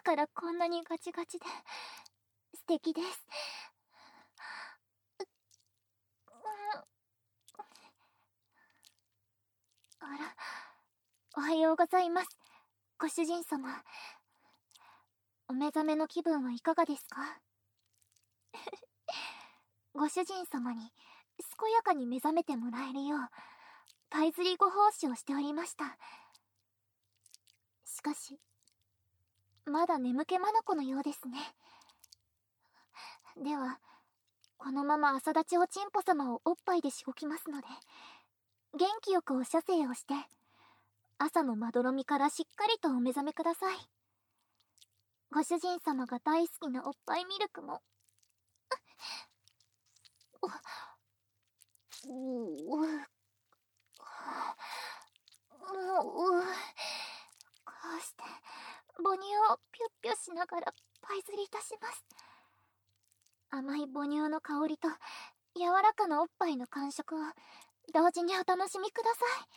からこんなにガチガチで素敵です。あら、おはようございます、ご主人様。お目覚めの気分はいかがですか？ご主人様に健やかに目覚めてもらえるようパイズリーご奉仕をしておりました。しかしまだ眠気まなこのようですね。ではこのまま朝立ちおちんぽ様をおっぱいでしごきますので、元気よくお射精をして朝のまどろみからしっかりとお目覚めください。ご主人様が大好きなおっぱいミルクもこうして母乳をピュッピュしながらパイズリいたします。甘い母乳の香りと柔らかなおっぱいの感触を同時にお楽しみください。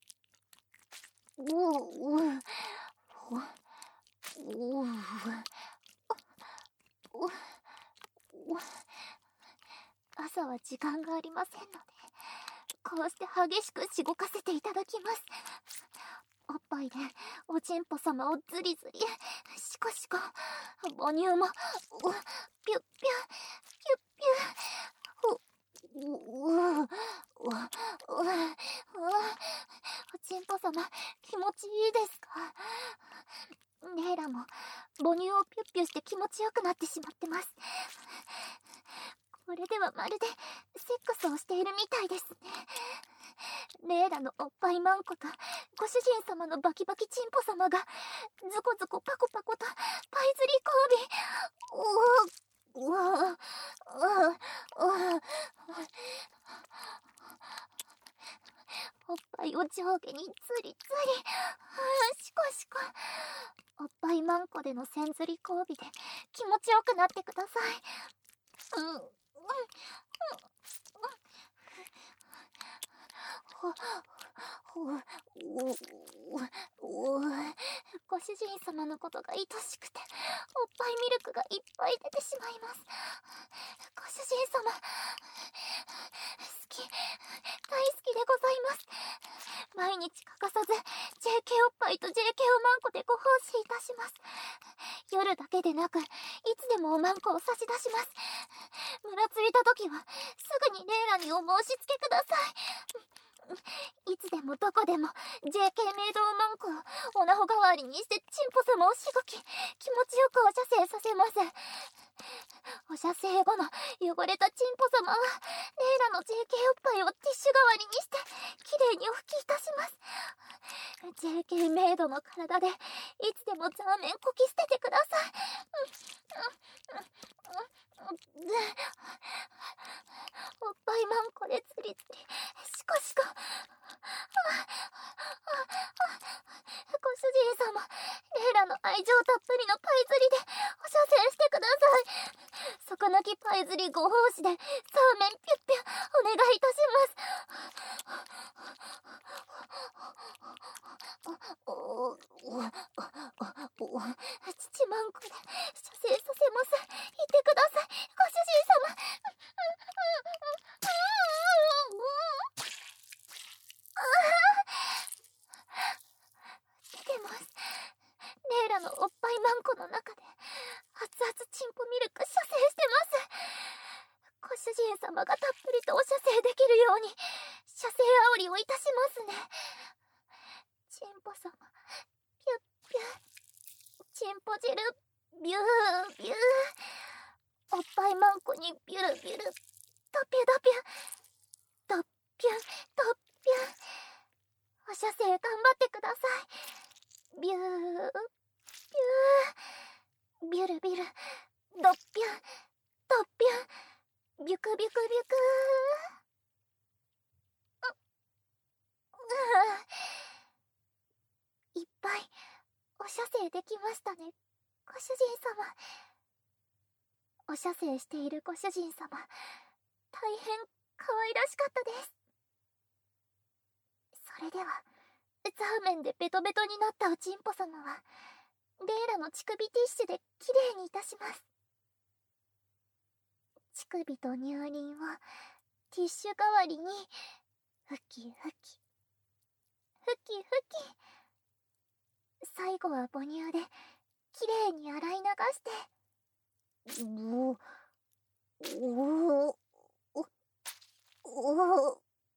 朝は時間がありませんので、こうして激しくしごかせていただきます。おっぱいでおちんぽ様をズリズリシコシコ、母乳もピュッピュピュッピュッ、おちんぽ様気持ちいいですか？レイラも母乳をピュッピュして気持ちよくなってしまってます。これではまるでセックスをしているみたいですね。レイラのおっぱいマンコとご主人様のバキバキチンポ様がズコズコパコパコとパイズリ交尾。おっぱいを上下にツリツリ、シコシコ。おっぱいマンコでの線ずり交尾で気持ちよくなってください。ご主人様のことが愛しくておっぱいミルクがいっぱい出てしまいます。ご主人様好き、大好きでございます。毎日欠かさず JK おっぱいと JK おまんこでご奉仕いたします。夜だけでなくいつでもおまんこを差し出します。むらついた時はすぐにレイラにお申し付けください。いつでもどこでも JK メイドおまんこをおなほ代わりにしてチンポ様をしごき気持ちよくお射精させます。お射精後の汚れたチンポ様はレイラの JK おっぱいをティッシュ代わりにしてきれいにお拭きいたします。JK メイドの体でいつでもザーメンこき捨ててください。おっぱいマンコでツリツリシコシコ。ご主人様、レイラの愛情たっぷりのパイズリでお射精してください。底抜きパイズリご奉仕でサーメンピュッピュお願いいたします。父マンコで射精させます。言ってください、ご主人様。出てます。レイラのおっぱいマンコの中で熱々チンポミルク射精してます。ご主人様がたっぷりとお射精できるように射精煽りをいたしますね。チンポ様ピュッピュッ、チンポ汁ビュービュー、おっぱいマンコにビュルビュル、ドピュドピュドッピュドッピュ、お射精頑張ってください。ビュービュー、ビュルビュルドッピュドッピュ、ビュクビュクビュクいっぱいお射精できましたね、ご主人様。お射精しているご主人様、大変可愛らしかったです。それではザーメンでベトベトになったおちんぽ様はレイラの乳首ティッシュできれいにいたします。乳首と乳輪をティッシュ代わりにふきふきふきふき、最後は母乳できれいに洗い流して、おおおお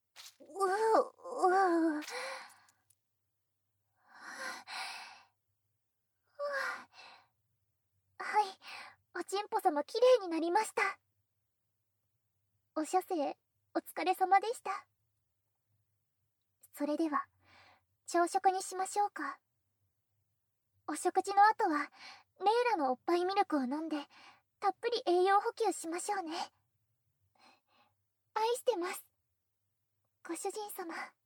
はい、おちんぽ様きれいになりました。お射精お疲れ様でした。それでは朝食にしましょうか。お食事の後はレイラのおっぱいミルクを飲んでたっぷり栄養補給しましょうね。愛してます、ご主人様。